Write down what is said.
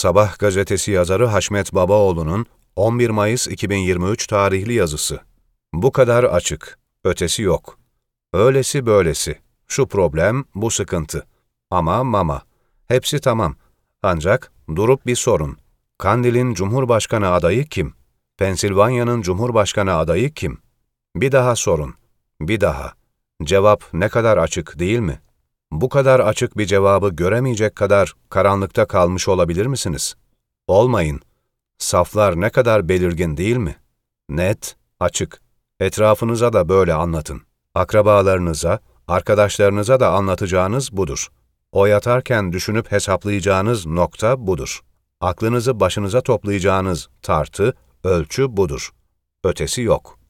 Sabah gazetesi yazarı Haşmet Babaoğlu'nun 11 Mayıs 2023 tarihli yazısı. Bu kadar açık, ötesi yok. Öylesi böylesi, şu problem, bu sıkıntı. Ama mama, hepsi tamam. Ancak durup bir sorun. Kandil'in Cumhurbaşkanı adayı kim? Pensilvanya'nın Cumhurbaşkanı adayı kim? Bir daha sorun. Bir daha. Cevap ne kadar açık değil mi? Bu kadar açık bir cevabı göremeyecek kadar karanlıkta kalmış olabilir misiniz? Olmayın. Saflar ne kadar belirgin değil mi? Net, açık. Etrafınıza da böyle anlatın. Akrabalarınıza, arkadaşlarınıza da anlatacağınız budur. O yatarken düşünüp hesaplayacağınız nokta budur. Aklınızı başınıza toplayacağınız tartı, ölçü budur. Ötesi yok.